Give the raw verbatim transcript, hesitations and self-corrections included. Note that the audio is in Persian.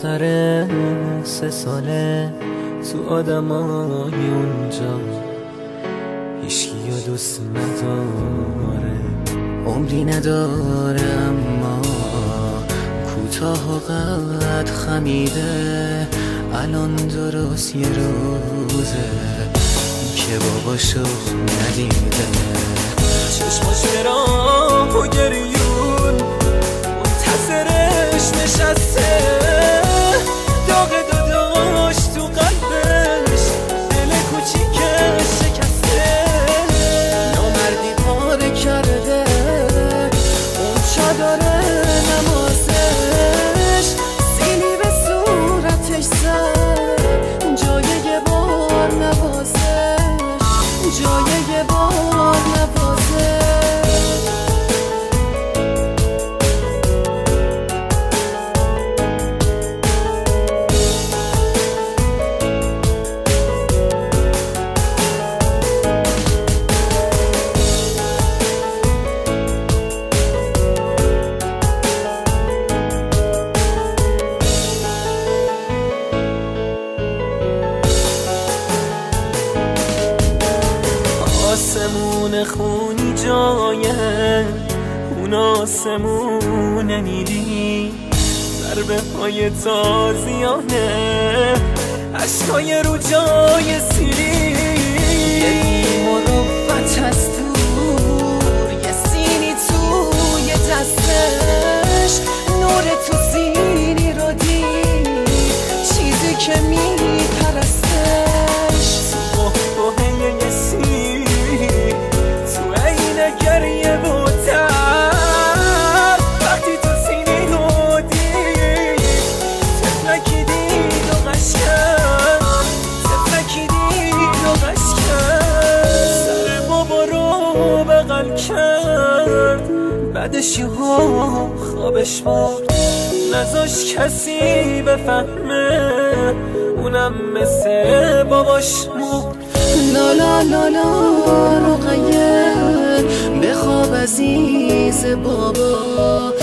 دختر سه ساله تو آدمای اونجا هیچکی و دوست نداره، عمری نداره اما کوتاه و قد خمیده. الان درست یه روزه که باباشو ندیده، چشماش به راه و گریون منتظرش نشسته، داغ داداش تو قلبش دل کوچیکش شکسته. نامردی پاره کرده اون چادر نمازش، سیلی به صورتش زد جای یه بار نوازش، جای یه بار نوازش. آسمون خونی جایه اون آسمون نیلی، ضربه های تازیانه عشقای رو جای سیلی. یه مروت از دور یه سینی توی دستش، نور تو سینی رو دید چیزی که میپرستش. تو بحبه یه سینی گریه و تر، وقتی تو سینی رو دید تفلکی دید و قشکن، تفلکی دید و قشکن. سر بابا رو بغل کرد بعدش یه ها خوابش برد، نذاش کسی بفهمه اونم مثل باباش مرد. لا لا لا لا رقیه بخواب عزیز بابا،